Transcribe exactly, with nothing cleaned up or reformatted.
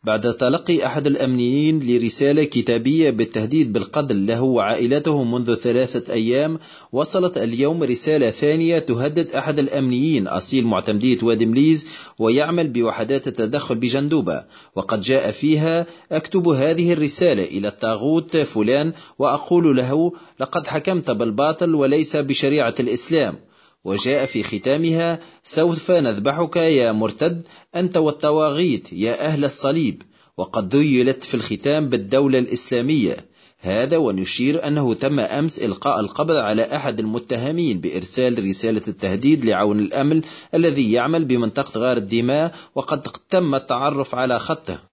بعد تلقي أحد الأمنيين لرسالة كتابية بالتهديد بالقتل له وعائلته منذ ثلاثة أيام، وصلت اليوم رسالة ثانية تهدد أحد الأمنيين أصيل معتمدية وادي مليز ويعمل بوحدات التدخل بجندوبة، وقد جاء فيها: أكتب هذه الرسالة إلى الطاغوت فلان وأقول له لقد حكمت بالباطل وليس بشريعة الإسلام. وجاء في ختامها: سوف نذبحك يا مرتد أنت والطواغيت يا أهل الصليب. وقد ذيلت في الختام بالدولة الإسلامية. هذا ونشير أنه تم أمس إلقاء القبض على أحد المتهمين بإرسال رسالة التهديد لعون الأمن الذي يعمل بمنطقة غار الدماء، وقد تم التعرف على خطه.